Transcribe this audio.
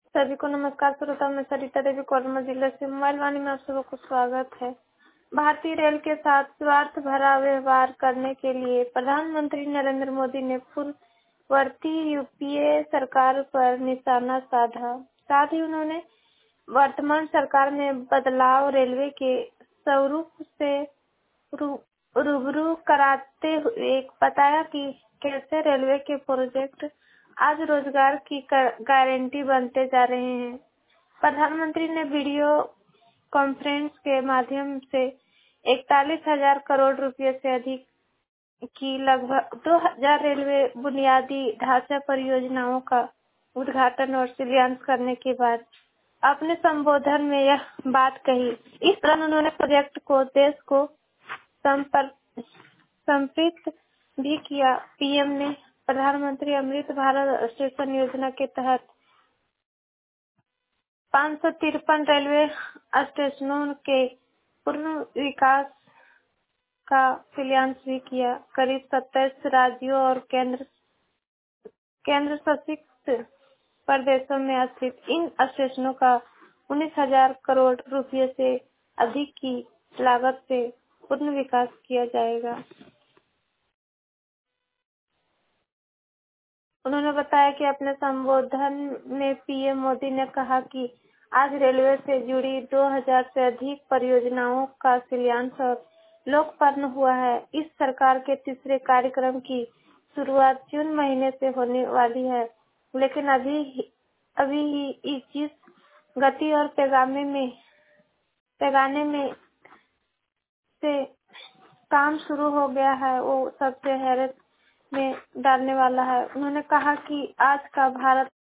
सभी को नमस्कार। श्रोता, मैं सरिता देवी कोडरमा जिले से मोबाइल वाणी में आप सबको को स्वागत है। भारतीय रेल के साथ स्वार्थ भरा व्यवहार करने के लिए प्रधानमंत्री नरेंद्र मोदी ने पूर्ववर्ती यूपीए सरकार पर निशाना साधा। साथ ही उन्होंने वर्तमान सरकार में बदलाव रेलवे के स्वरूप से रूबरू कराते हुए बताया कि कैसे रेलवे के प्रोजेक्ट आज रोजगार की गारंटी बनते जा रहे हैं। प्रधानमंत्री ने वीडियो कॉन्फ्रेंस के माध्यम से 41,000 करोड़ रुपए से अधिक की लगभग 2,000 रेलवे बुनियादी ढांचा परियोजनाओं का उद्घाटन और शिलान्यास करने के बाद अपने संबोधन में यह बात कही। इस दौरान उन्होंने प्रोजेक्ट को देश को समर्पित भी किया। पीएम ने प्रधानमंत्री अमृत भारत स्टेशन योजना के तहत 553 रेलवे स्टेशनों के पूर्ण विकास का शिलान्यास भी किया। करीब 27 राज्यों और केंद्र शासित प्रदेशों में स्थित इन स्टेशनों का 19,000 करोड़ रुपए से अधिक की लागत से पूर्ण विकास किया जाएगा। उन्होंने बताया कि अपने संबोधन में पीएम मोदी ने कहा कि आज रेलवे से जुड़ी 2,000 से अधिक परियोजनाओं का शिलान्यास और लोकार्पण हुआ है। इस सरकार के तीसरे कार्यक्रम की शुरुआत जून महीने से होने वाली है, लेकिन अभी ही जिस गति और पैमाने में से काम शुरू हो गया है वो सबसे हैरत में डालने वाला है। उन्होंने कहा कि आज का भारत